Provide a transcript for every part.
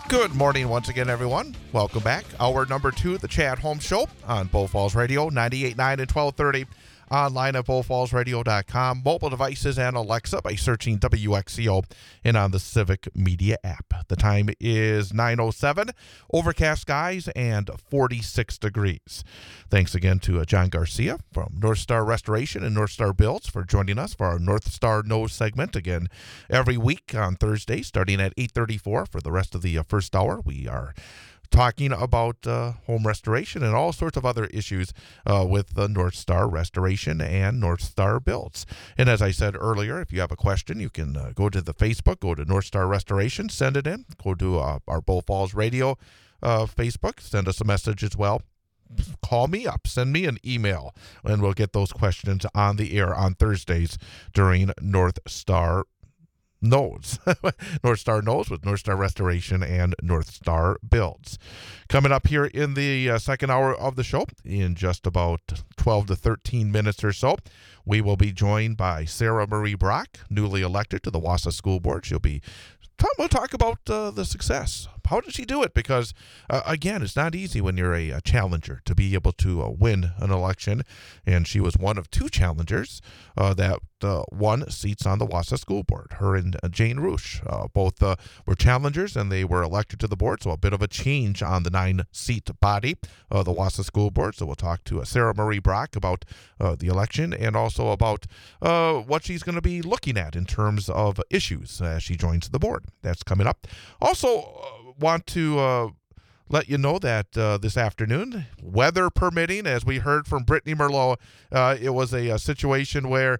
Good morning once again, everyone. Welcome back. Hour number 2, the Chad Holmes Show on Bull Falls Radio, 98.9 and 1230. Online at bullfallsradio.com, mobile devices, and Alexa by searching WXCO and on the Civic Media app. The time is 9:07, overcast skies and 46 degrees. Thanks again to John Garcia from North Star Restoration and North Star Builds for joining us for our North Star Nose segment again every week on Thursday, starting at 8:34 for the rest of the first hour. We are talking about home restoration and all sorts of other issues with the North Star Restoration and North Star Builds. And as I said earlier, if you have a question, you can go to the Facebook, go to North Star Restoration, send it in, go to our Bull Falls Radio Facebook, send us a message as well. Call me up, send me an email, and we'll get those questions on the air on Thursdays during North Star Knows. North Star Knows with North Star Restoration and North Star Builds. Coming up here in the second hour of the show, in just about 12 to 13 minutes or so, we will be joined by Sarah Marie Brock, newly elected to the Wausau School Board. We'll talk about the success. How did she do it? Because, again, it's not easy when you're a challenger to be able to win an election. And she was one of 2 challengers that won seats on the Wausau School Board. Her and Jane Roosh both were challengers, and they were elected to the board. So a bit of a change on the 9-seat body of the Wausau School Board. So we'll talk to Sarah Marie Brock about the election and also about what she's going to be looking at in terms of issues as she joins the board. That's coming up. Also, want to let you know that this afternoon, weather permitting, as we heard from Brittany Merlot, it was a situation where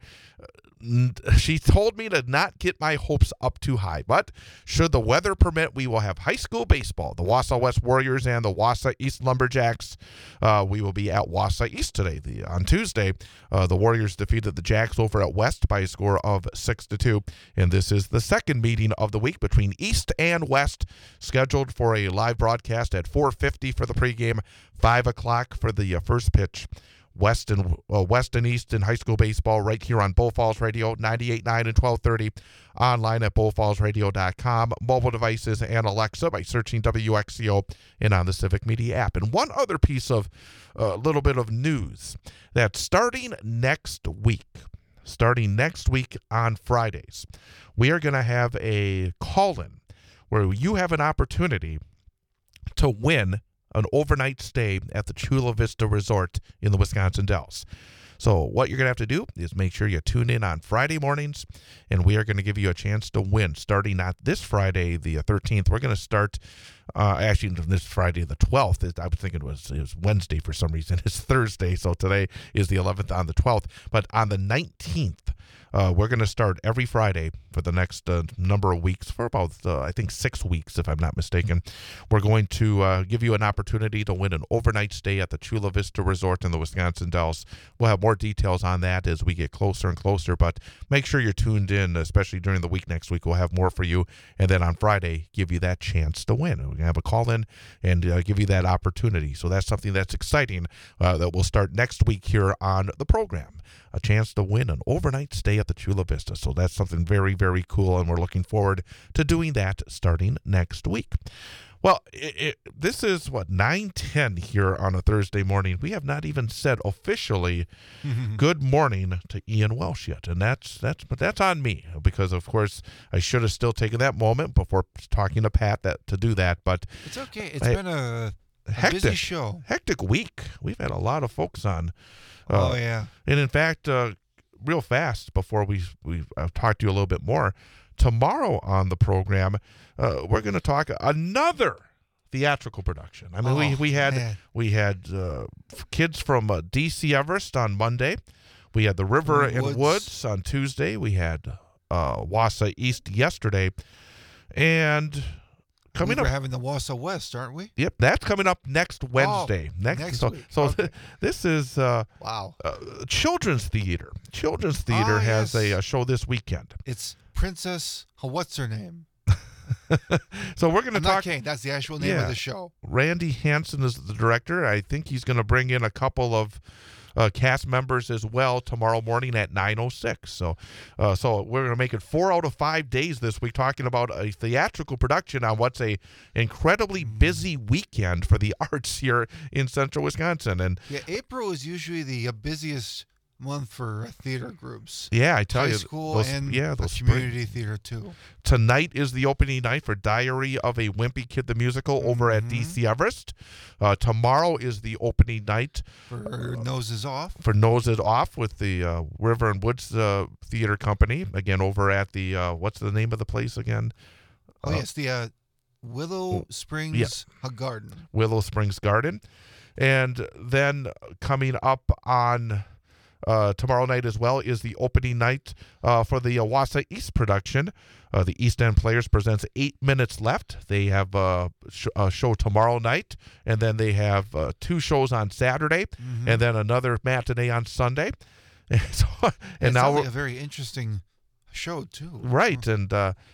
she told me to not get my hopes up too high. But should the weather permit, we will have high school baseball. The Wausau West Warriors and the Wausau East Lumberjacks. We will be at Wausau East today. On Tuesday, the Warriors defeated the Jacks over at West by a score of 6-2. And this is the second meeting of the week between East and West, scheduled for a live broadcast at 4:50 for the pregame, 5 o'clock for the first pitch. West and East in high school baseball right here on Bull Falls Radio, 98.9 and 1230, online at bullfallsradio.com, mobile devices and Alexa by searching WXCO and on the Civic Media app. And one other piece of little bit of news, that starting next week on Fridays, we are going to have a call-in where you have an opportunity to win an overnight stay at the Chula Vista Resort in the Wisconsin Dells. So what you're going to have to do is make sure you tune in on Friday mornings, and we are going to give you a chance to win starting not this Friday, the 13th. We're going to start actually this Friday, the 12th. I was thinking it was Wednesday for some reason. It's Thursday, so today is the 11th on the 12th. But on the 19th, we're going to start every Friday for the next number of weeks, for about, I think, 6 weeks, if I'm not mistaken. We're going to give you an opportunity to win an overnight stay at the Chula Vista Resort in the Wisconsin Dells. We'll have more details on that as we get closer and closer, but make sure you're tuned in, especially during the week next week. We'll have more for you, and then on Friday, give you that chance to win. We're going to have a call-in and give you that opportunity. So that's something that's exciting that will start next week here on the program. A chance to win an overnight stay at the Chula Vista. So that's something very, very cool, and we're looking forward to doing that starting next week. Well, this is, 9:10 here on a Thursday morning. We have not even said officially good morning to Ian Welsh yet, and that's on me, because, of course, I should have still taken that moment before talking to Pat to do that. But it's okay. It's been a busy show. Hectic week. We've had a lot of folks on. Oh, yeah. And in fact, real fast before we talk to you a little bit more, tomorrow on the program, we're going to talk another theatrical production. I mean, we had kids from DC Everest on Monday. We had the River and Woods on Tuesday. We had Wausau East yesterday, and coming up, we're having the Wausau West, aren't we? Yep, that's coming up next Wednesday. Next week. So okay. This is wow. Children's Theater. Children's Theater has a show this weekend. It's Princess. What's her name? So we're going to talk. Not kidding. That's the actual name of the show. Randy Hansen is the director. I think he's going to bring in a couple of cast members as well tomorrow morning at 9:06. So we're going to make it 4 out of 5 days this week talking about a theatrical production on what's a incredibly busy weekend for the arts here in central Wisconsin. And yeah, April is usually the busiest month for theater groups. Yeah, I tell High you, school and those community theater too. Tonight is the opening night for Diary of a Wimpy Kid the Musical over at DC Everest. Tomorrow is the opening night for Noses Off. For Noses Off with the River and Woods Theater Company, again over at the, what's the name of the place again? Oh, yes, the Willow Springs Garden. Willow Springs Garden. And then coming up on tomorrow night as well is the opening night for the Wausau East production. The East End Players presents 8 Minutes Left. They have a show tomorrow night, and then they have 2 shows on Saturday, and then another matinee on Sunday. And now like a very interesting show too. Right, and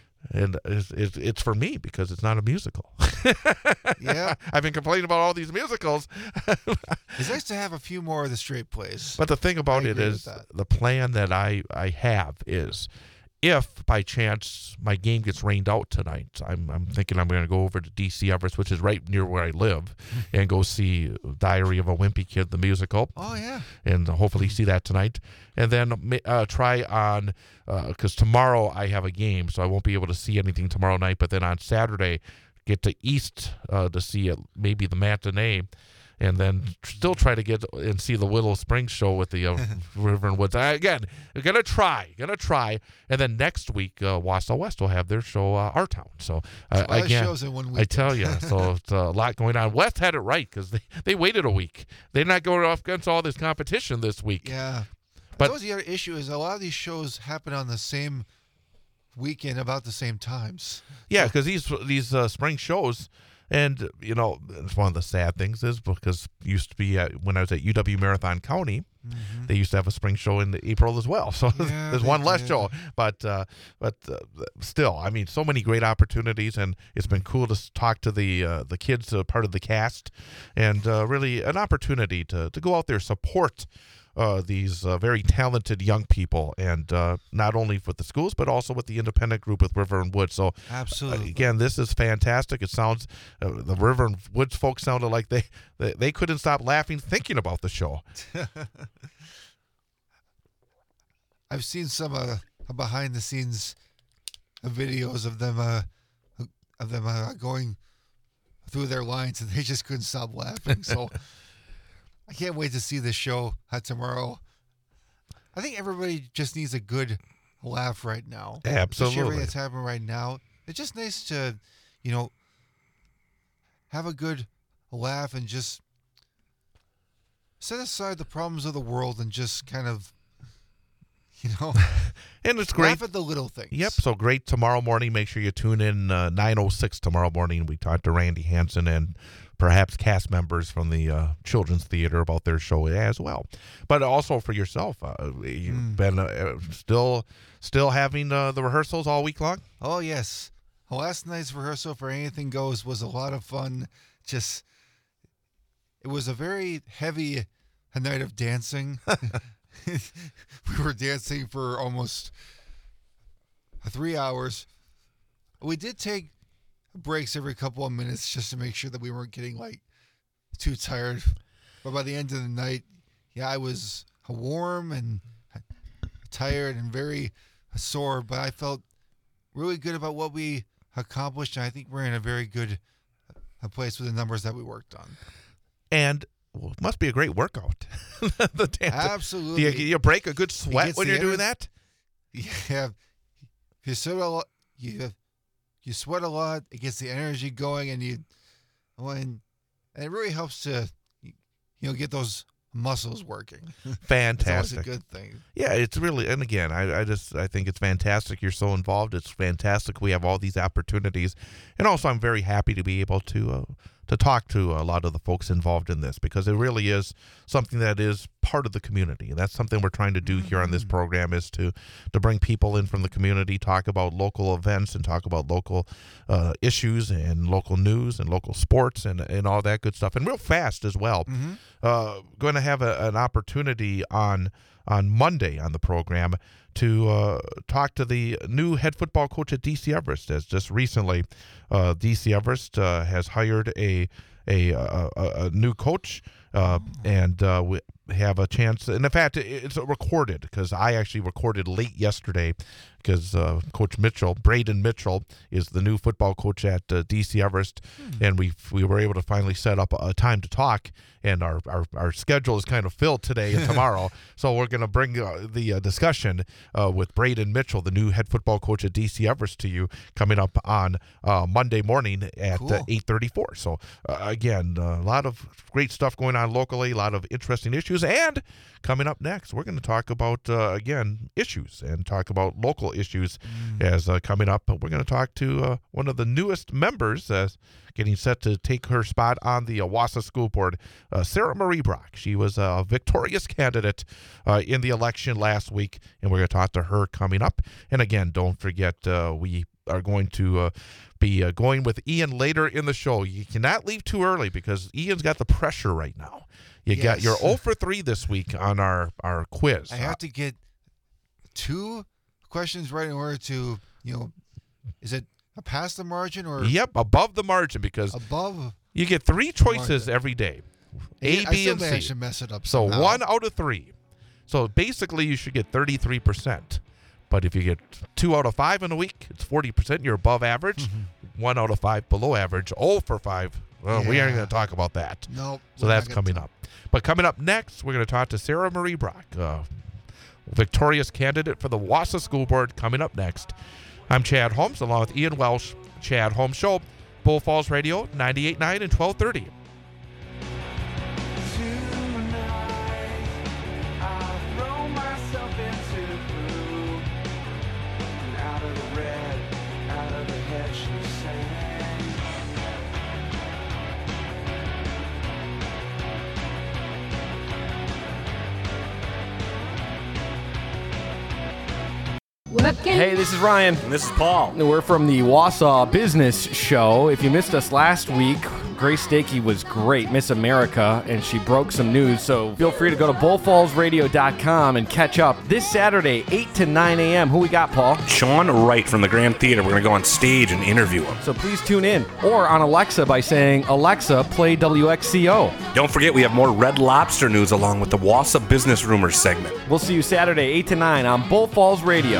it's for me because it's not a musical. Yeah. I've been complaining about all these musicals. It's nice to have a few more of the straight plays. But the thing about it is the plan that I have is if by chance my game gets rained out tonight, I'm thinking I'm going to go over to DC Everest, which is right near where I live, and go see Diary of a Wimpy Kid, the musical. Oh, yeah. And hopefully see that tonight. And then try on, because tomorrow I have a game, so I won't be able to see anything tomorrow night. But then on Saturday, get to East to see maybe the matinee. And then still try to get and see the Willow Springs show with the River and Woods. Again, gonna try. And then next week, Wausau West will have their show, Our Town. So again, shows in 1 week. I tell you, so it's a lot going on. West had it right because they waited a week. They're not going off against all this competition this week. Yeah, but that was the other issue. Is a lot of these shows happen on the same weekend about the same times. Yeah, because these spring shows. And, it's one of the sad things is because used to be when I was at UW Marathon County, they used to have a spring show in April as well. So there's one less show. But still, I mean, so many great opportunities, and it's been cool to talk to the kids, part of the cast, and really an opportunity to go out there, support these very talented young people, and not only with the schools, but also with the independent group with River and Woods. So absolutely, again, this is fantastic. It sounds the River and Woods folks sounded like they couldn't stop laughing thinking about the show. I've seen some behind the scenes videos of them going through their lines, and they just couldn't stop laughing. So. I can't wait to see this show tomorrow. I think everybody just needs a good laugh right now. Absolutely. Especially everything that's happening right now. It's just nice to, have a good laugh and just set aside the problems of the world and just kind of, and it's great. Laugh at the little things. Yep. So great tomorrow morning. Make sure you tune in 9:06 tomorrow morning. We talked to Randy Hansen and perhaps cast members from the Children's Theater about their show as well. But also for yourself, you've been still having the rehearsals all week long? Oh, yes. Last night's rehearsal for Anything Goes was a lot of fun. It was a very heavy night of dancing. We were dancing for almost 3 hours. We did take breaks every couple of minutes just to make sure that we weren't getting too tired. But by the end of the night, I was warm and tired and very sore, but I felt really good about what we accomplished, and I think we're in a very good place with the numbers that we worked on. And it must be a great workout. The dance. Absolutely. Do you break a good sweat when you're doing that? Yeah. You sweat a lot. You sweat a lot. It gets the energy going, and and it really helps to get those muscles working. Fantastic. It's always a good thing. Yeah, it's really, and again, I think it's fantastic you're so involved. It's fantastic we have all these opportunities, and also I'm very happy to be able to talk to a lot of the folks involved in this, because it really is something that is part of the community. And that's something we're trying to do here on this program, is to bring people in from the community, talk about local events and talk about local issues and local news and local sports and all that good stuff. And real fast as well. Going to have an opportunity on Monday on the program to talk to the new head football coach at DC Everest. As just recently, DC Everest has hired a new coach, and we have a chance. And in fact, it's recorded, because I actually recorded late yesterday, because Coach Mitchell, Braden Mitchell, is the new football coach at DC Everest, and we were able to finally set up a time to talk. And our schedule is kind of filled today and tomorrow, so we're going to bring the discussion with Braden Mitchell, the new head football coach at DC Everest, to you coming up on Monday morning at 8:34. So again, a lot of great stuff going on locally, a lot of interesting issues, and coming up next, we're going to talk about again issues and talk about local issues as coming up. We're going to talk to one of the newest members getting set to take her spot on the Wausau School Board, Sarah Marie Brock. She was a victorious candidate in the election last week, and we're going to talk to her coming up. And again, don't forget, we are going to be going with Ian later in the show. You cannot leave too early, because Ian's got the pressure right now. You're 0 for 3 this week on our quiz. I have to get 2 questions right in order to, is it a past the margin or? Yep, above the margin, because above. You get 3 choices every day. A, B, and C. I should mess it up. So 1 out of 3. So basically, you should get 33%. But if you get 2 out of 5 in a week, it's 40%. You're above average. 1 out of 5 below average. 0 for 5. Well, we aren't going to talk about that. Nope. So that's coming up. But coming up next, we're going to talk to Sarah Marie Brock, victorious candidate for the Wausau School Board, coming up next. I'm Chad Holmes, along with Ian Welsh. Chad Holmes Show, Bull Falls Radio, 98.9 and 1230. Hey, this is Ryan. And this is Paul. We're from the Wausau Business Show. If you missed us last week, Grace Stakey was great, Miss America, and she broke some news. So feel free to go to bullfallsradio.com and catch up this Saturday, 8 to 9 a.m. Who we got, Paul? Sean Wright from the Grand Theater. We're going to go on stage and interview him. So please tune in, or on Alexa by saying, Alexa, play WXCO. Don't forget, we have more Red Lobster news along with the Wausau Business Rumors segment. We'll see you Saturday, 8 to 9 on Bull Falls Radio.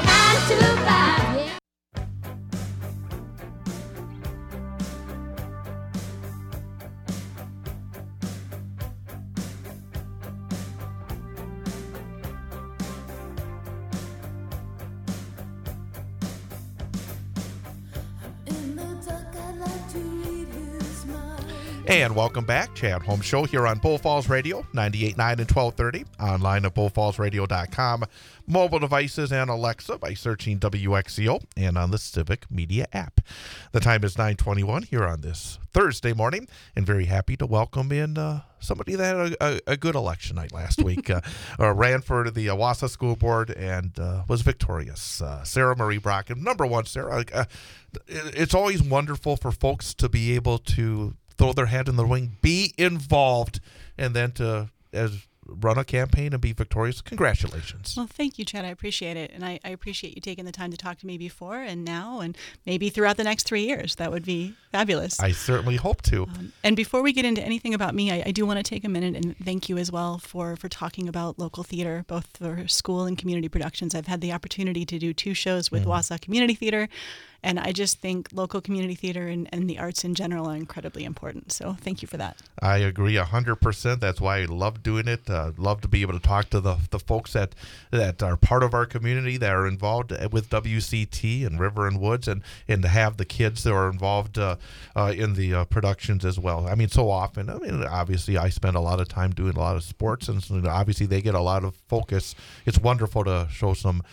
And welcome back. Chad Holmes Show here on Bull Falls Radio, 98.9 and 1230, online at bullfallsradio.com, mobile devices and Alexa by searching WXCO, and on the Civic Media app. The time is 9:21 here on this Thursday morning, and very happy to welcome in somebody that had a good election night last week. Ran for the Wausau School Board and was victorious. Sarah Marie Brock. And number one, Sarah, it's always wonderful for folks to be able to throw their hand in the ring, be involved, and then to run a campaign and be victorious. Congratulations. Well, thank you, Chad. I appreciate it. And I appreciate you taking the time to talk to me before and now and maybe throughout the next 3 years. That would be fabulous. I certainly hope to. And before we get into anything about me, I do want to take a minute and thank you as well for talking about local theater, both for school and community productions. I've had the opportunity to do 2 shows with Wausau Community Theater, and I just think local community theater and the arts in general are incredibly important. So thank you for that. I agree 100%. That's why I love doing it. Love to be able to talk to the folks that are part of our community, that are involved with WCT and River and Woods, and to have the kids that are involved in the productions as well. I mean, so often, obviously I spend a lot of time doing a lot of sports, and so obviously they get a lot of focus. It's wonderful to show some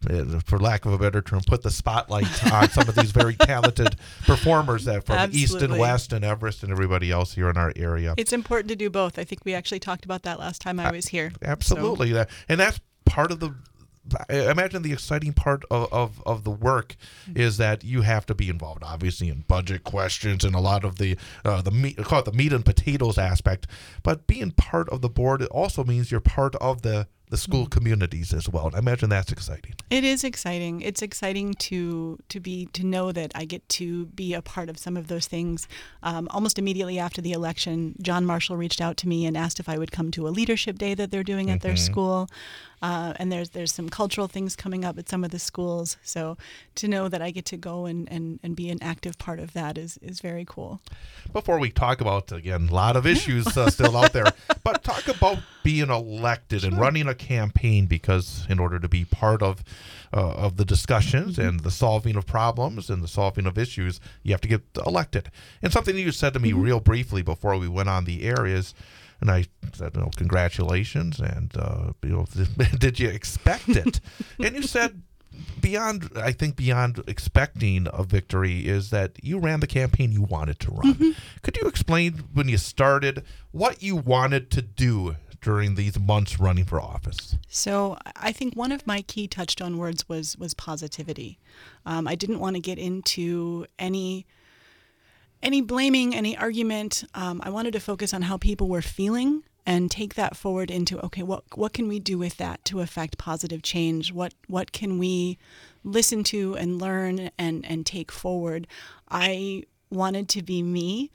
for lack of a better term, put the spotlight on some of these very talented performers that from East and Absolutely. West and Everest and everybody else here in our area. It's important to do both. I think we actually talked about that last time I was here. Absolutely. And that's part of I imagine the exciting part of the work is that you have to be involved, obviously, in budget questions and a lot of the meat, call it the meat and potatoes aspect. But being part of the board, it also means you're part of the school communities as well. And I imagine that's exciting. It is exciting. It's exciting to know that I get to be a part of some of those things. Almost immediately after the election, John Marshall reached out to me and asked if I would come to a leadership day that they're doing at their school. And there's some cultural things coming up at some of the schools. So to know that I get to go and be an active part of that is very cool. Before we talk about, again, a lot of issues still out there, but talk about being elected and running a campaign, because in order to be part of the discussions and the solving of problems and the solving of issues, you have to get elected. And something you said to me real briefly before we went on the air is, and I said, congratulations, and did you expect it? And you said, beyond expecting a victory is that you ran the campaign you wanted to run. Could you explain when you started what you wanted to do during these months running for office? So I think one of my key touchstone words was positivity. I didn't want to get into any blaming, any argument. I wanted to focus on how people were feeling and take that forward into, okay, what can we do with that to affect positive change? What can we listen to and learn and take forward? I wanted to be me.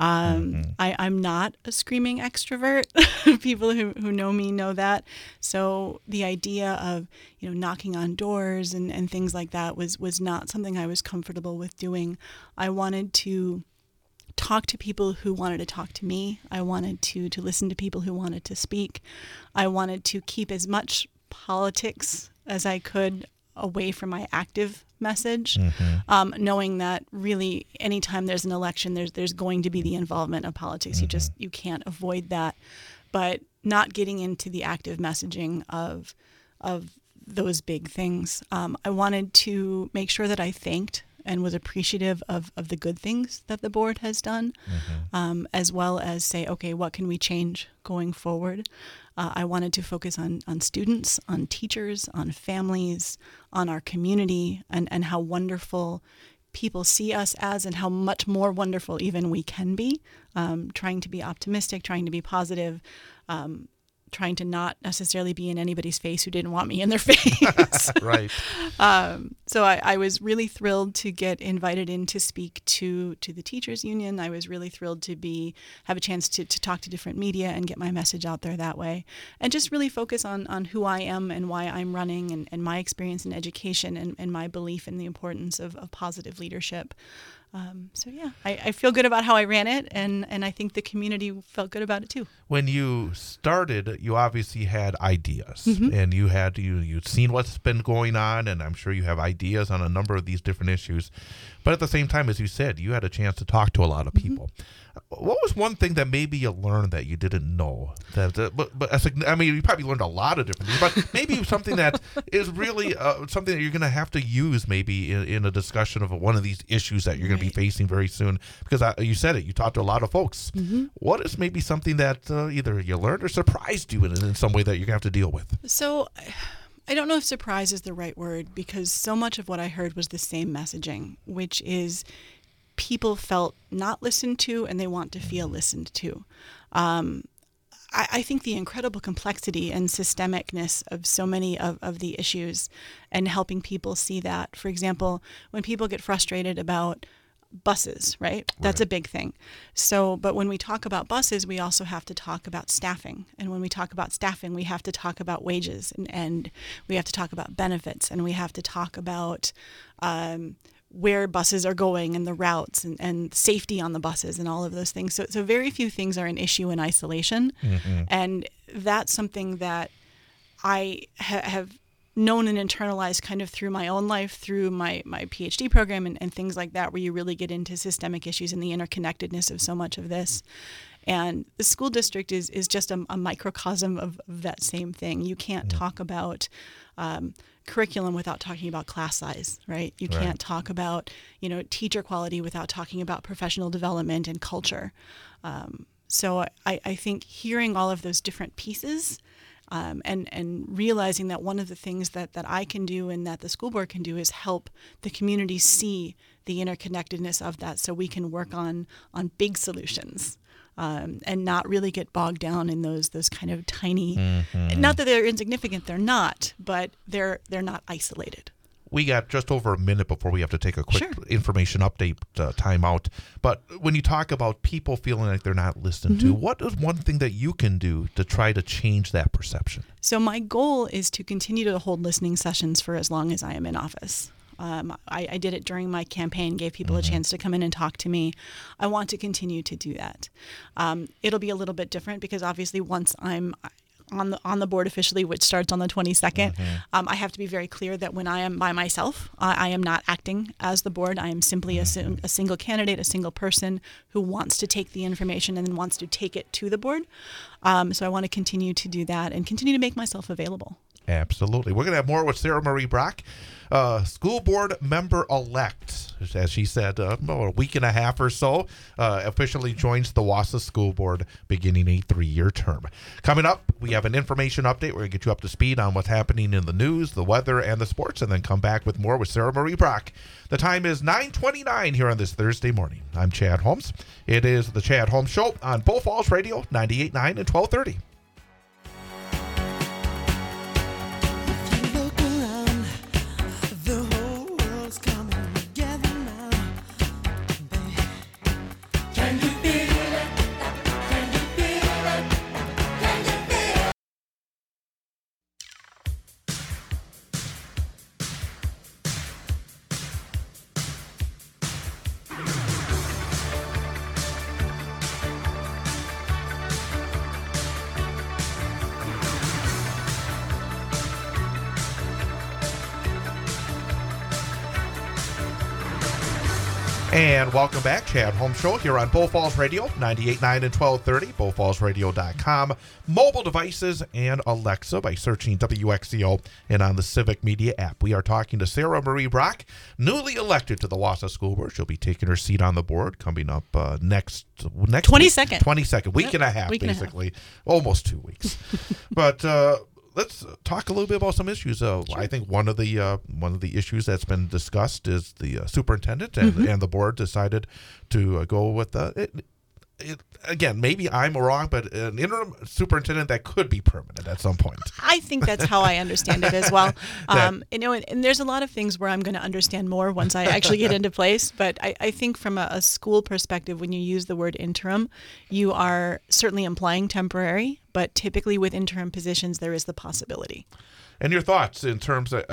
I'm not a screaming extrovert. People who know me know that. So the idea of, knocking on doors and things like that was not something I was comfortable with doing. I wanted to talk to people who wanted to talk to me. I wanted to listen to people who wanted to speak. I wanted to keep as much politics as I could away from my active message, knowing that really anytime there's an election, there's going to be the involvement of politics. You can't avoid that, but not getting into the active messaging of those big things. I wanted to make sure that I thanked and was appreciative of the good things that the board has done, as well as say, okay, what can we change going forward? I wanted to focus on students, on teachers, on families, on our community, and how wonderful people see us as, and how much more wonderful even we can be, trying to be optimistic, trying to be positive, trying to not necessarily be in anybody's face who didn't want me in their face. Right. So I was really thrilled to get invited in to speak to the teachers union. I was really thrilled to have a chance to talk to different media and get my message out there that way. And just really focus on who I am and why I'm running and my experience in education and my belief in the importance of positive leadership. I feel good about how I ran it, and I think the community felt good about it too. When you started, you obviously had ideas, and you'd seen what's been going on, and I'm sure you have ideas on a number of these different issues. But at the same time, as you said, you had a chance to talk to a lot of people. What was one thing that maybe you learned that you didn't know? You probably learned a lot of different things, but maybe something that is really something that you're going to have to use maybe in a discussion of one of these issues that you're going to be facing very soon. Because you said it, you talked to a lot of folks. What is maybe something that either you learned or surprised you in some way that you're going to have to deal with? So I don't know if surprise is the right word, because so much of what I heard was the same messaging, which is people felt not listened to and they want to feel listened to. I think the incredible complexity and systemicness of so many of the issues and helping people see that. For example, when people get frustrated about buses, right? That's a big thing. So, but when we talk about buses, we also have to talk about staffing. And when we talk about staffing, we have to talk about wages and we have to talk about benefits, and we have to talk about where buses are going and the routes and safety on the buses and all of those things. So very few things are an issue in isolation. And that's something that I have known and internalized kind of through my own life, through my PhD program and things like that, where you really get into systemic issues and the interconnectedness of so much of this. And the school district is just a microcosm of that same thing. You can't talk about curriculum without talking about class size, right? You Right. can't talk about, teacher quality without talking about professional development and culture. So I think hearing all of those different pieces and realizing that one of the things that I can do and that the school board can do is help the community see the interconnectedness of that so we can work on big solutions. And not really get bogged down in those kind of tiny, not that they're insignificant, they're not, but they're not isolated. We got just over a minute before we have to take a quick Sure. information update timeout. But when you talk about people feeling like they're not listened to, what is one thing that you can do to try to change that perception? So my goal is to continue to hold listening sessions for as long as I am in office. I did it during my campaign, gave people a chance to come in and talk to me. I want to continue to do that. It'll be a little bit different because obviously once I'm on the board officially, which starts on the 22nd, I have to be very clear that when I am by myself, I am not acting as the board. I am simply a single candidate, a single person who wants to take the information and then wants to take it to the board. So I want to continue to do that and continue to make myself available. Absolutely. We're going to have more with Sarah Marie Brock, school board member-elect, as she said, a week and a half or so, officially joins the Wausau School Board beginning a 3-year term. Coming up, we have an information update. We're going to get you up to speed on what's happening in the news, the weather, and the sports, and then come back with more with Sarah Marie Brock. The time is 9:29 here on this Thursday morning. I'm Chad Holmes. It is the Chad Holmes Show on Bull Falls Radio, 98.9 and 1230. And welcome back, Chad Holmes Show here on Bull Falls Radio, 98.9 and 1230, bullfallsradio.com, mobile devices, and Alexa by searching WXCO and on the Civic Media app. We are talking to Sarah Marie Brock, newly elected to the Wausau School Board. She'll be taking her seat on the board coming up next 22nd. 22nd, week Yep. and a half, Week and a half. basically. Almost 2 weeks. But let's talk a little bit about some issues. I think one of the issues that's been discussed is the superintendent, and the board decided to go with again, maybe I'm wrong, but an interim superintendent that could be permanent at some point. I think that's how I understand it as well. And there's a lot of things where I'm going to understand more once I actually get into place. But I think from a school perspective, when you use the word interim, you are certainly implying temporary. But typically with interim positions, there is the possibility. And your thoughts in terms of,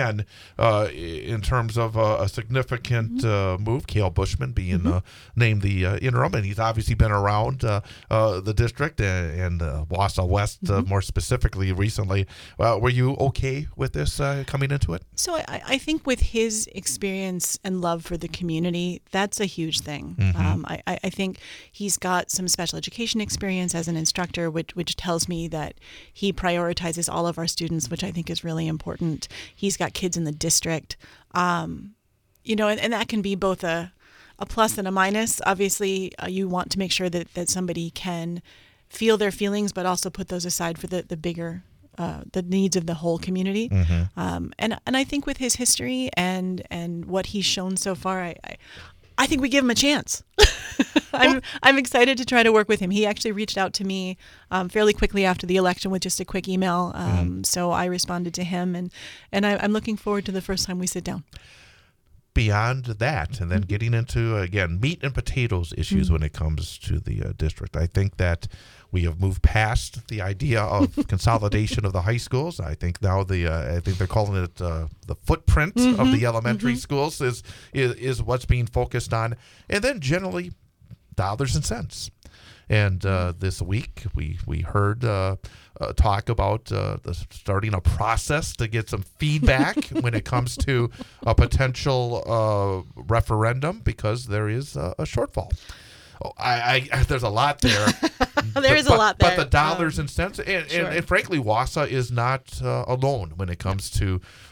in terms of a significant move, Cale Bushman being named the interim, and he's obviously been around the district and Wausau West more specifically recently. Were you okay with this coming into it? So I think with his experience and love for the community, that's a huge thing. I think he's got some special education experience as an instructor, which tells me that he prioritizes all of our students, which I think is really important. He's got kids in the district, and that can be both a plus and a minus. Obviously, you want to make sure that somebody can feel their feelings, but also put those aside for the bigger the needs of the whole community. And I think with his history and what he's shown so far, I think we give him a chance. I'm excited to try to work with him. He actually reached out to me fairly quickly after the election with just a quick email. So I responded to him, and I'm looking forward to the first time we sit down. Beyond that, and then getting into, again, meat and potatoes issues when it comes to the district. I think that we have moved past the idea of consolidation of the high schools. I think now I think they're calling it the footprint of the elementary schools is what's being focused on. And then generally dollars and cents. And this week we heard talk about starting a process to get some feedback when it comes to a potential referendum because there is a shortfall. There's a lot there. There is a lot there. But the dollars and cents, and frankly, Wausau is not alone when it comes to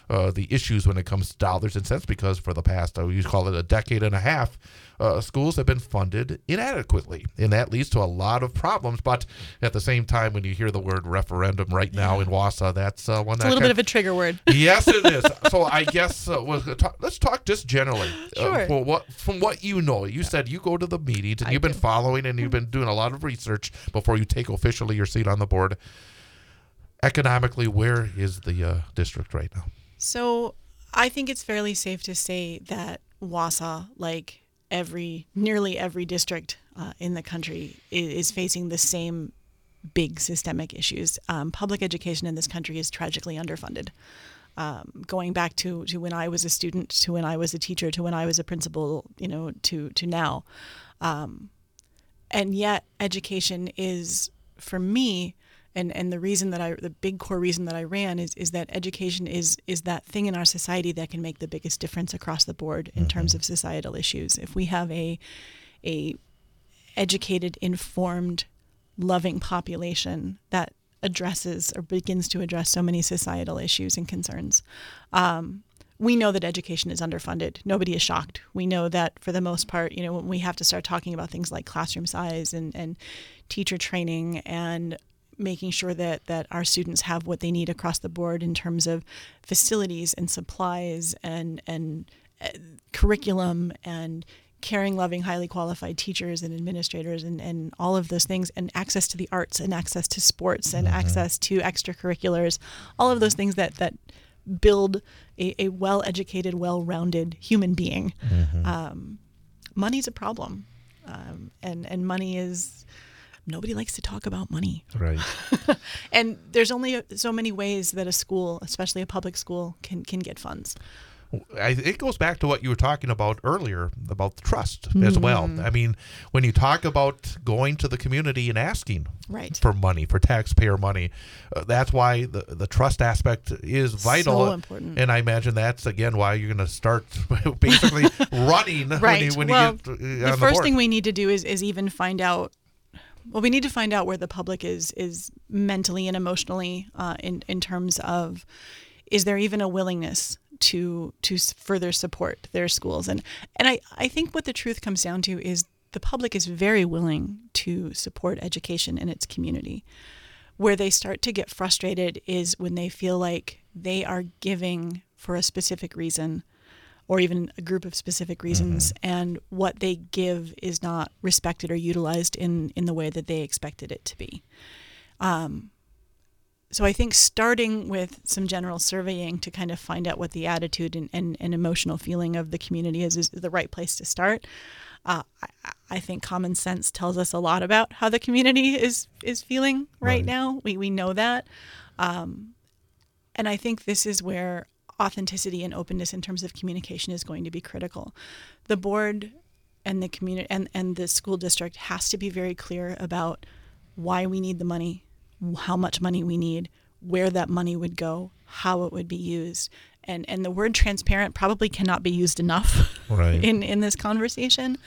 the issues when it comes to dollars and cents, because for the past, we call it a decade and a half, schools have been funded inadequately, and that leads to a lot of problems. But at the same time, when you hear the word referendum right now in Wausau, that's one It's that a little bit of a trigger word. Yes, it is. So I guess let's talk just generally. Sure. From what you know, you said you go to the meetings and you've been following and you've been doing a lot of research before you take officially your seat on the board. Economically, where is the district right now? So I think it's fairly safe to say that Wausau, like nearly every district in the country, is facing the same big systemic issues. Public education in this country is tragically underfunded. Going back to when I was a student, to when I was a teacher, to when I was a principal, to now. And yet education is, for me, and the big core reason that I ran is that education is that thing in our society that can make the biggest difference across the board in terms of societal issues. If we have a educated, informed, loving population that addresses or begins to address so many societal issues and concerns. We know that education is underfunded. Nobody is shocked. We know that for the most part, when we have to start talking about things like classroom size and teacher training and making sure that our students have what they need across the board in terms of facilities and supplies and curriculum and caring, loving, highly qualified teachers and administrators and all of those things, and access to the arts and access to sports and access to extracurriculars, all of those things that build a well-educated, well-rounded human being. Money's a problem. And money is, nobody likes to talk about money. Right. And there's only so many ways that a school, especially a public school, can get funds. It goes back to what you were talking about earlier about the trust as well. I mean, when you talk about going to the community and asking for money, for taxpayer money, that's why the trust aspect is vital. So important. And I imagine that's, again, why you're going to start basically running when you get on the first thing we need to do is even find out. Well, we need to find out where the public is mentally and emotionally in terms of, is there even a willingness to further support their schools? And I think what the truth comes down to is the public is very willing to support education in its community. Where they start to get frustrated is when they feel like they are giving for a specific reason or even a group of specific reasons, and what they give is not respected or utilized in the way that they expected it to be. So I think starting with some general surveying to kind of find out what the attitude and emotional feeling of the community is the right place to start. I think common sense tells us a lot about how the community is feeling right now. We know that. And I think this is where authenticity and openness in terms of communication is going to be critical. The board and the community and the school district has to be very clear about why we need the money, how much money we need, where that money would go, how it would be used. And the word transparent probably cannot be used enough in this conversation.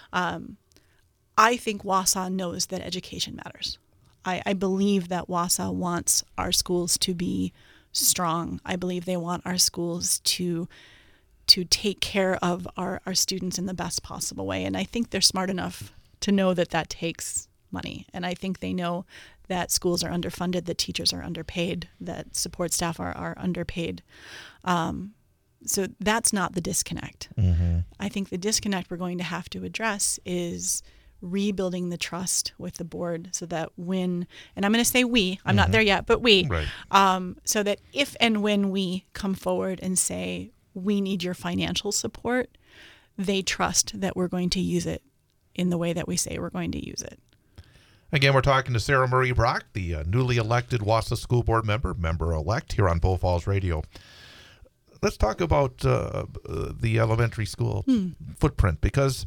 I think Wausau knows that education matters. I believe that Wausau wants our schools to be strong. I believe they want our schools to take care of our students in the best possible way. And I think they're smart enough to know that takes money. And I think they know that schools are underfunded, that teachers are underpaid, that support staff are underpaid. So that's not the disconnect. I think the disconnect we're going to have to address is rebuilding the trust with the board so that when, and I'm going to say we, I'm not there yet, but we, so that if and when we come forward and say, we need your financial support, they trust that we're going to use it in the way that we say we're going to use it. Again, we're talking to Sarah Marie Brock, the newly elected Wausau School Board member-elect here on Bow Falls Radio. Let's talk about the elementary school footprint, because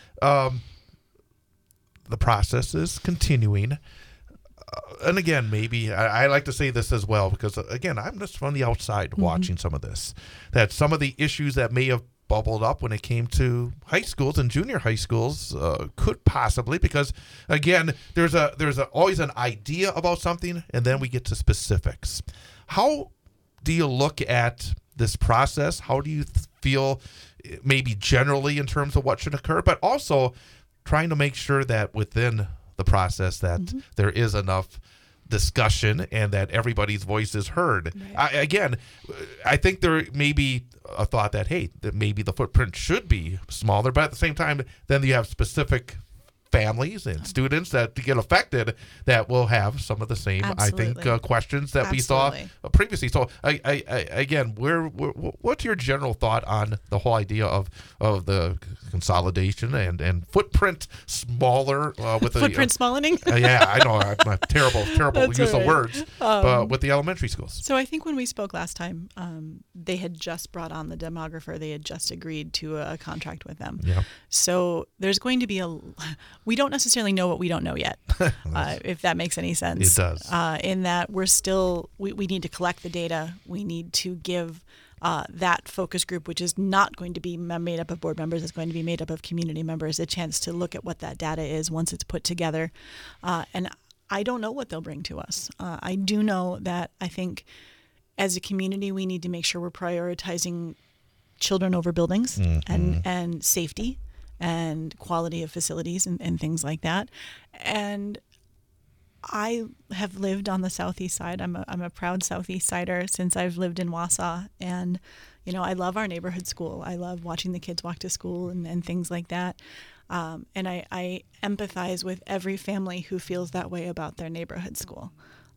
the process is continuing. And again, maybe I like to say this as well, because again, I'm just from the outside watching some of this, that some of the issues that may have bubbled up when it came to high schools and junior high schools could possibly, because again, there's always an idea about something, and then we get to specifics. How do you look at this process? How do you feel maybe generally in terms of what should occur, but also trying to make sure that within the process that there is enough discussion and that everybody's voice is heard? Right. I think there may be a thought that, hey, that maybe the footprint should be smaller, but at the same time, then you have specific families and students that get affected that will have some of the same, Absolutely. I think, questions that we saw previously. So, again, what's your general thought on the whole idea of the consolidation and footprint smaller with Footprint smallening? yeah, I know, I'm a terrible That's use all of right. words, but with the elementary schools. So I think when we spoke last time, they had just brought on the demographer. They had just agreed to a contract with them. Yeah. So there's going to be we don't necessarily know what we don't know yet, if that makes any sense. It does. In that we're still, we need to collect the data. We need to give that focus group, which is not going to be made up of board members, it's going to be made up of community members, a chance to look at what that data is once it's put together. And I don't know what they'll bring to us. I do know that I think as a community, we need to make sure we're prioritizing children over buildings and safety and quality of facilities and things like that. And I have lived on the Southeast side. I'm a proud Southeast sider since I've lived in Wausau. And, you know, I love our neighborhood school. I love watching the kids walk to school and things like that. And I empathize with every family who feels that way about their neighborhood school.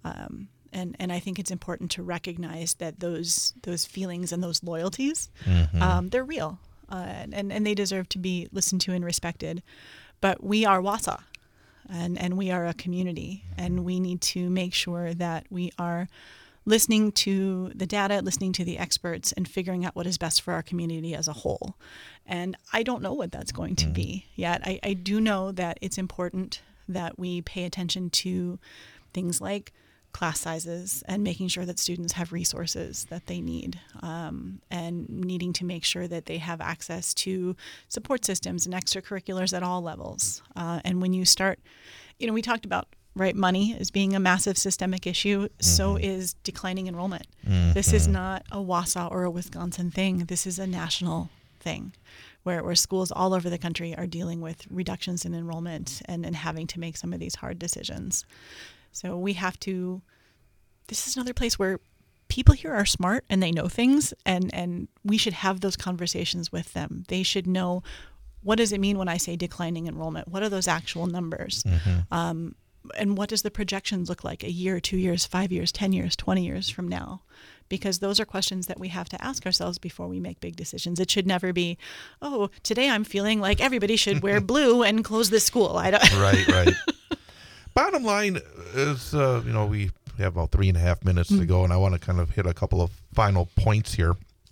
And I think it's important to recognize that those feelings and those loyalties, they're real. And they deserve to be listened to and respected. But we are Wausau, and we are a community, and we need to make sure that we are listening to the data, listening to the experts, and figuring out what is best for our community as a whole. And I don't know what that's going to be yet. I do know that it's important that we pay attention to things like class sizes and making sure that students have resources that they need, and needing to make sure that they have access to support systems and extracurriculars at all levels. And when you start, you know, we talked about, right, money as being a massive systemic issue, so is declining enrollment. This is not a Wausau or a Wisconsin thing. This is a national thing where schools all over the country are dealing with reductions in enrollment and having to make some of these hard decisions. So we have to, this is another place where people here are smart and they know things, and we should have those conversations with them. They should know, what does it mean when I say declining enrollment? What are those actual numbers? And what does the projections look like a year, 2 years, 5 years, 10 years, 20 years from now? Because those are questions that we have to ask ourselves before we make big decisions. It should never be, oh, today I'm feeling like everybody should wear blue and close this school. I don't. Right. Bottom line is, we have about 3.5 minutes to go, and I want to kind of hit a couple of final points here.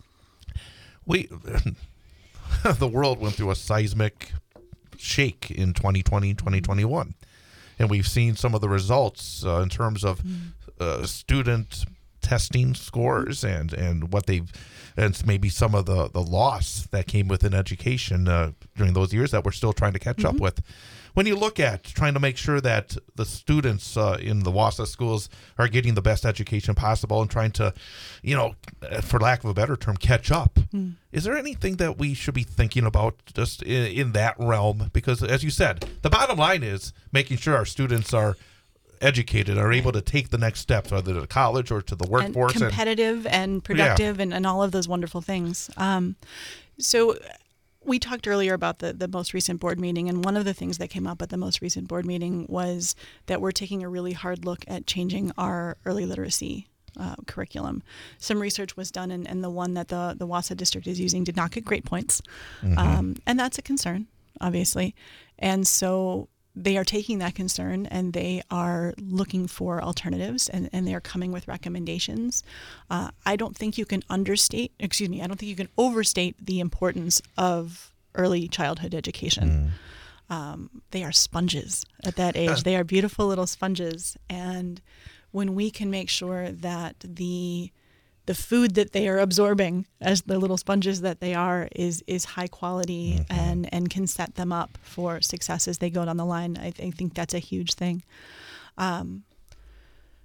The world went through a seismic shake in 2020, 2021. And we've seen some of the results in terms of student testing scores and what they've, and maybe some of the loss that came within education during those years that we're still trying to catch up with. When you look at trying to make sure that the students in the Wausau schools are getting the best education possible and trying to, for lack of a better term, catch up, is there anything that we should be thinking about just in that realm? Because as you said, the bottom line is making sure our students are educated, are able to take the next steps, whether to college or to the workforce. And competitive and productive and all of those wonderful things. So we talked earlier about the most recent board meeting, and one of the things that came up at the most recent board meeting was that we're taking a really hard look at changing our early literacy curriculum. Some research was done, and the one that the Wausau district is using did not get great points. And that's a concern, obviously. And so they are taking that concern and they are looking for alternatives, and they are coming with recommendations. I don't think you can overstate the importance of early childhood education. They are sponges at that age. They are beautiful little sponges. And when we can make sure that the food that they are absorbing as the little sponges that they are is high quality and can set them up for success as they go down the line, I think that's a huge thing.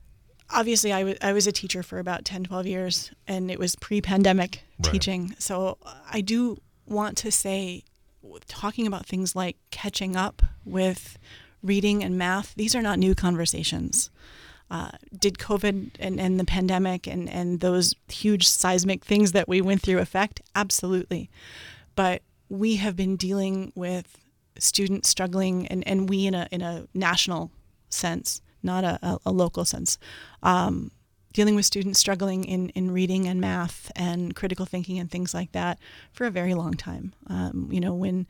obviously I was a teacher for about 10, 12 years, and it was pre-pandemic teaching. So I do want to say, talking about things like catching up with reading and math, these are not new conversations. Did COVID and the pandemic and those huge seismic things that we went through affect? Absolutely. But we have been dealing with students struggling, and we in a national sense, not a local sense, dealing with students struggling in reading and math and critical thinking and things like that for a very long time. When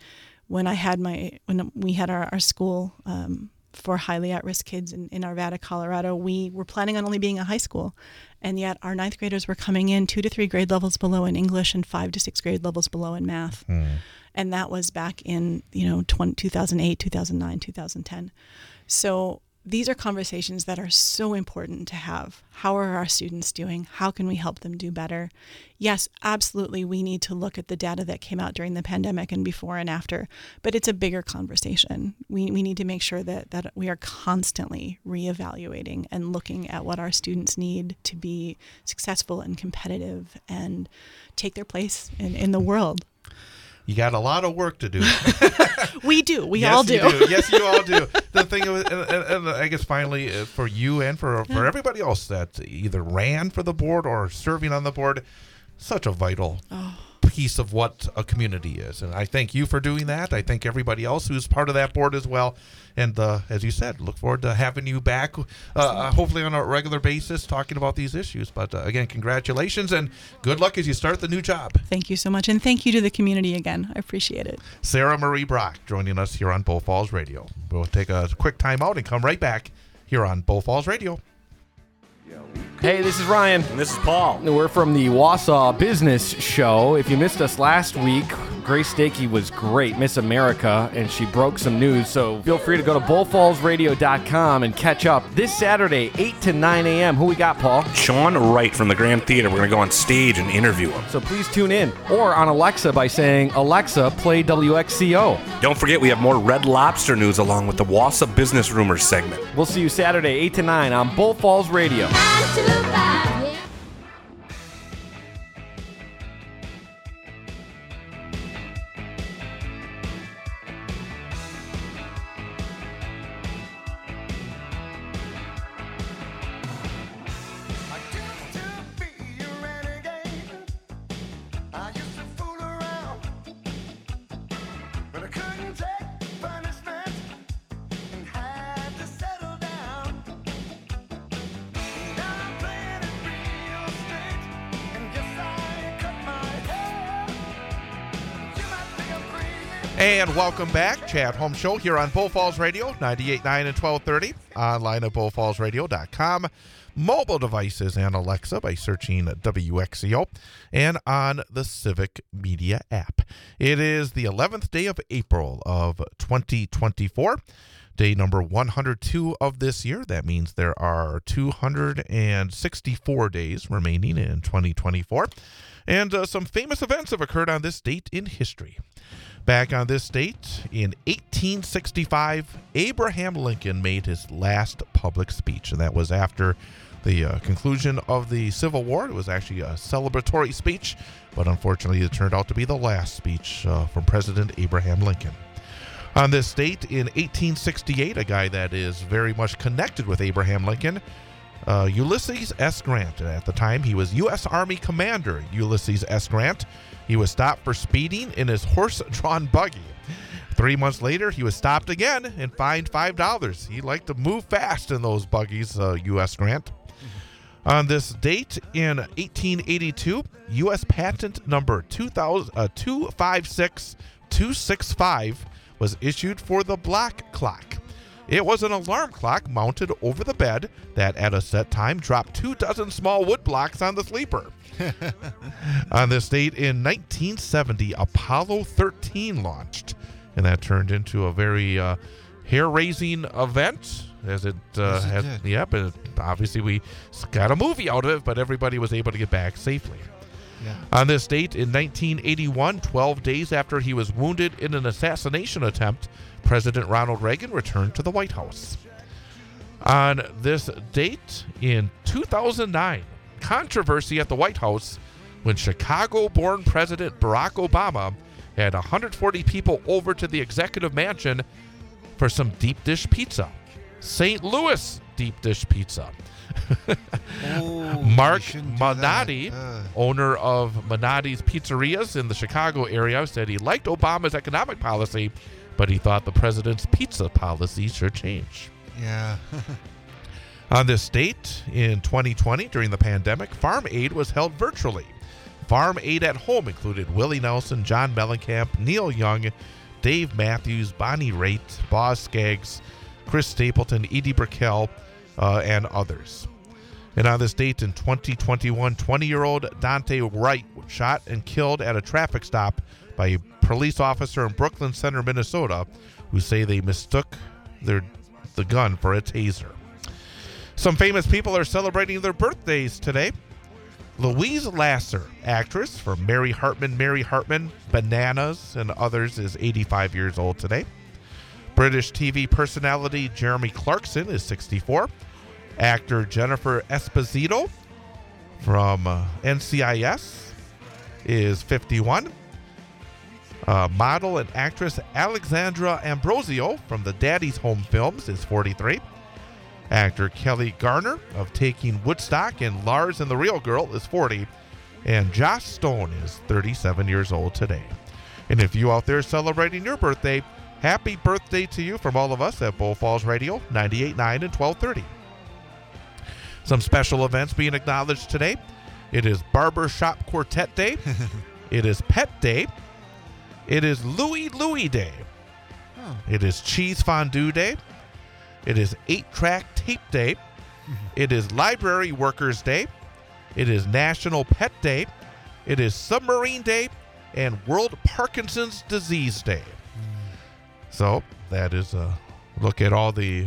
we had our school for highly at-risk kids in Arvada, Colorado, we were planning on only being a high school, and yet our ninth graders were coming in 2 to 3 grade levels below in English and 5 to 6 grade levels below in math. And that was back in 2008, 2009, 2010. So these are conversations that are so important to have. How are our students doing? How can we help them do better? Yes, absolutely, we need to look at the data that came out during the pandemic and before and after, but it's a bigger conversation. We need to make sure that we are constantly reevaluating and looking at what our students need to be successful and competitive and take their place in the world. You got a lot of work to do. We do. We yes, all do. Yes, you all do. The thing, and I guess finally for you and for everybody else that either ran for the board or serving on the board, such a vital piece of what a community is. And I thank you for doing that. I thank everybody else who's part of that board as well. And as you said, look forward to having you back, hopefully on a regular basis, talking about these issues. But again, congratulations and good luck as you start the new job. Thank you so much. And thank you to the community again. I appreciate it. Sarah Marie Brock joining us here on Bow Falls Radio. We'll take a quick time out and come right back here on Bow Falls Radio. Hey, this is Ryan. And this is Paul. We're from the Wausau Business Show. If you missed us last week, Grace Stakey was great, Miss America, and she broke some news. So feel free to go to bullfallsradio.com and catch up this Saturday, 8 to 9 a.m. Who we got, Paul? Sean Wright from the Grand Theater. We're going to go on stage and interview him. So please tune in. Or on Alexa by saying, Alexa, play WXCO. Don't forget, we have more Red Lobster news along with the Wausau Business Rumors segment. We'll see you Saturday, 8 to 9 on Bull Falls Radio. And welcome back, Chad Holmes Show here on Bow Falls Radio, 98.9 and 1230, online at bowfallsradio.com, mobile devices and Alexa by searching WXCO, and on the Civic Media app. It is the 11th day of April of 2024, day number 102 of this year. That means there are 264 days remaining in 2024, and some famous events have occurred on this date in history. Back on this date, in 1865, Abraham Lincoln made his last public speech, and that was after the conclusion of the Civil War. It was actually a celebratory speech, but unfortunately it turned out to be the last speech from President Abraham Lincoln. On this date, in 1868, a guy that is very much connected with Abraham Lincoln, Ulysses S. Grant. And at the time, he was U.S. Army Commander Ulysses S. Grant. He was stopped for speeding in his horse-drawn buggy. 3 months later, he was stopped again and fined $5. He liked to move fast in those buggies, U.S. Grant. On this date in 1882, U.S. patent number 256265 was issued for the black clock. It was an alarm clock mounted over the bed that at a set time dropped 24 small wood blocks on the sleeper. On this date in 1970, Apollo 13 launched, and that turned into a very hair-raising event. As it had, yep, obviously we got a movie out of it, but everybody was able to get back safely. Yeah. On this date in 1981, 12 days after he was wounded in an assassination attempt, President Ronald Reagan returned to the White House. On this date in 2009, controversy at the White House when Chicago-born President Barack Obama had 140 people over to the executive mansion for some deep dish pizza. St. Louis deep dish pizza. Mark Minotti, owner of Minotti's Pizzerias in the Chicago area, said he liked Obama's economic policy, but he thought the president's pizza policy should change. Yeah. On this date in 2020, during the pandemic, Farm Aid was held virtually. Farm Aid at Home included Willie Nelson, John Mellencamp, Neil Young, Dave Matthews, Bonnie Raitt, Boz Scaggs, Chris Stapleton, Edie Brickell, and others. And on this date in 2021, 20-year-old Dante Wright was shot and killed at a traffic stop by a police officer in Brooklyn Center, Minnesota, who say they mistook the gun for a taser. Some famous people are celebrating their birthdays today. Louise Lasser, actress from Mary Hartman, Bananas, and others, is 85 years old today. British TV personality Jeremy Clarkson is 64. Actor Jennifer Esposito from NCIS is 51. Model and actress Alexandra Ambrosio from the Daddy's Home films is 43. Actor Kelly Garner of Taking Woodstock and Lars and the Real Girl is 40. And Joss Stone is 37 years old today. And if you out there celebrating your birthday, happy birthday to you from all of us at Bull Falls Radio, 98.9 and 1230. Some special events being acknowledged today. It is Barber Shop Quartet Day. It is Pet Day. It is Louie Day. Oh. It is Cheese Fondue Day. It is 8-Track Tape Day. It is Library Workers Day. It is National Pet Day. It is Submarine Day and World Parkinson's Disease Day. So that is a look at all the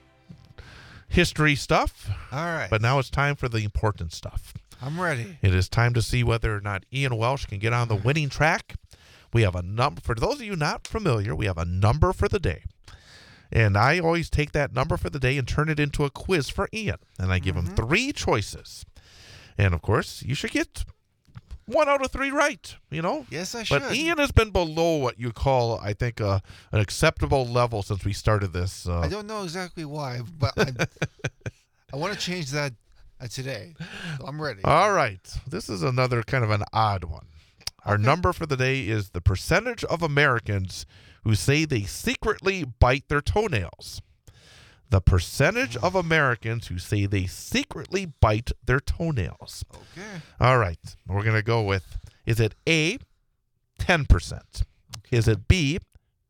history stuff. All right. But now it's time for the important stuff. I'm ready. It is time to see whether or not Ian Welsh can get on the winning track. We have a number. For those of you not familiar, we have a number for the day. And I always take that number for the day and turn it into a quiz for Ian. And I give him 3 choices. And, of course, you should get 1 out of 3 right, you know? Yes, I should. But Ian has been below what you call, I think, an acceptable level since we started this. I don't know exactly why, but I want to change that today. So I'm ready. All right. This is another kind of an odd one. Our number for the day is the percentage of Americans who say they secretly bite their toenails. The percentage of Americans who say they secretly bite their toenails. Okay. All right. We're going to go with, is it A, 10%? Okay. Is it B,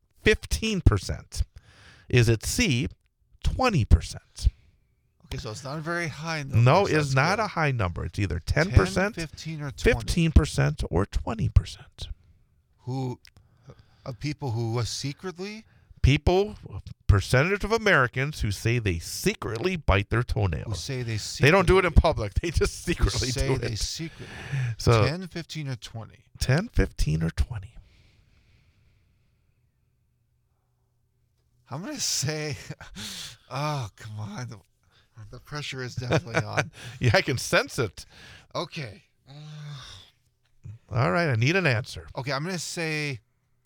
15%? Is it C, 20%? Okay, so it's not a very high number. No, so it's not good. a high number. It's either 10%, 10, 15, or 20. 15%, or 20%. People who secretly? Percentage of Americans who say they secretly bite their toenails. Who say they secretly? They don't do it in public. They just secretly say do they it. secretly. So 10, 15, or 20? 10, 15, or 20. I'm going to say, oh, come on. The pressure is definitely on. Yeah, I can sense it. Okay. All right, I need an answer. Okay, I'm going to say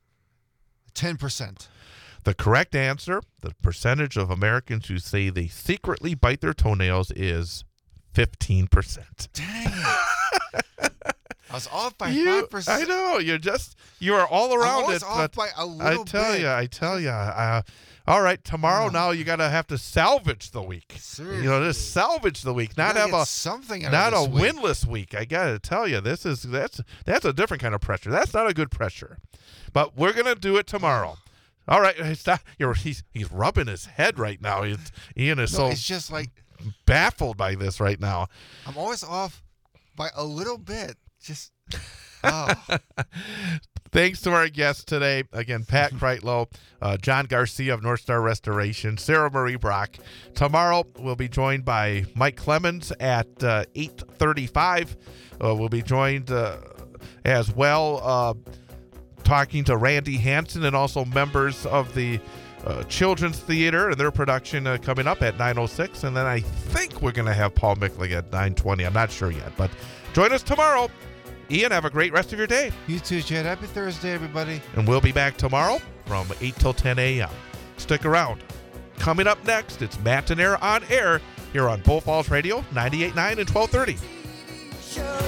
10%. The correct answer, the percentage of Americans who say they secretly bite their toenails, is 15%. Dang it. I was off by 5%. I know. You are all around I it. was off by a little bit. I tell you. All right, tomorrow now you got to have to salvage the week. Seriously. You know, just salvage the week, not have something not out a of this week. winless week. I got to tell you, that's a different kind of pressure. That's not a good pressure. But we're going to do it tomorrow. All right, he's rubbing his head right now. Ian is so it's just like baffled by this right now. I'm always off by a little bit. Just oh. Thanks to our guests today. Again, Pat Kreitlow, John Garcia of North Star Restoration, Sarah Marie Brock. Tomorrow we'll be joined by Mike Clemens at 8:35. We'll be joined as well talking to Randy Hansen and also members of the Children's Theater and their production coming up at 9:06. And then I think we're going to have Paul Mickling at 9:20. I'm not sure yet. But join us tomorrow. Ian, have a great rest of your day. You too, Chad. Happy Thursday, everybody. And we'll be back tomorrow from 8 till 10 a.m. Stick around. Coming up next, it's Matt and Air on air here on Bull Falls Radio 98.9 and 1230.